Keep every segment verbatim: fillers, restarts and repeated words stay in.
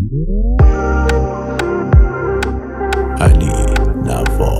Ali Navo.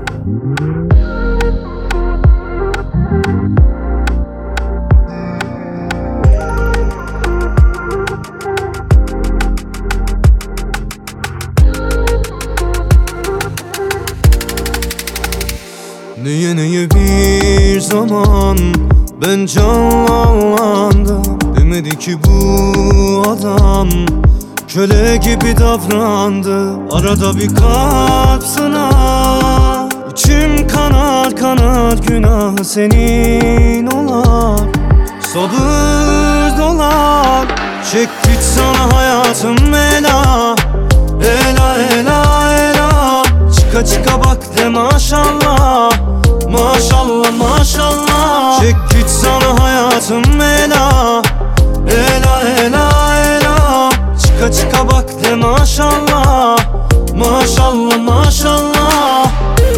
Neye neye bir zaman ben canlandım. Demedi ki bu adam köle gibi davrandı. Arada bir kalp sınar, içim kanar kanar, günahı senin olar. Sabır dolar, çek git sana hayatım ela. Ela ela ela, çıka çıka bak de maşallah. Maşallah maşallah, çek git sana hayatım ela. Ela ela ela, çıka çıka bak de maşallah. Maşallah maşallah.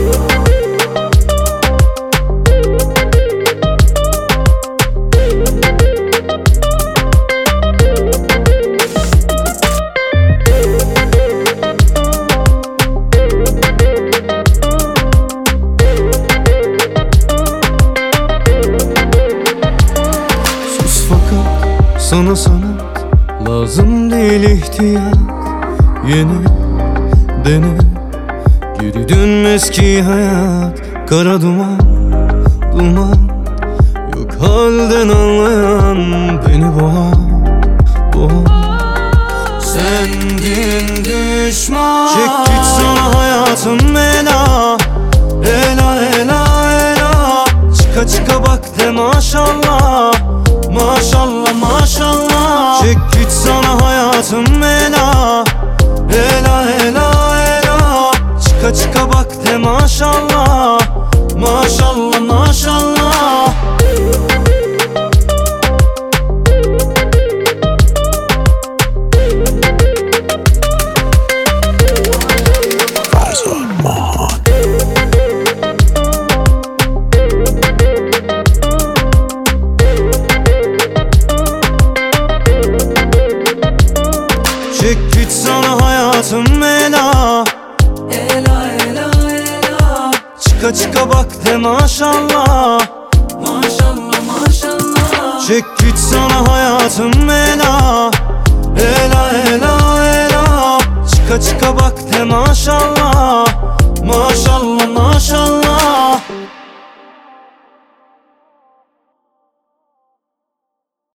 Sana sanat lazım değil, ihtiyat. Yeni dene, geri dönmez ki hayat. Kara duman, duman, yok halden anlayan beni boğar, boğar. Sendin düşman, çek git sana hayatım ela. Ela ela ela, çıka çıka bak de maşallah. Maşallah maşallah, çek git sana hayatım ela. Ela ela ela, çıka çıka bak de maşallah. Maşallah maşallah. Fazıl Mahan. Çek git sana hayatım ela. Ela ela ela, Çıka çıka bak de maşallah. maşallah maşallah. Çek git sana hayatım ela. Ela ela ela, çıka çıka bak de maşallah. Maşallah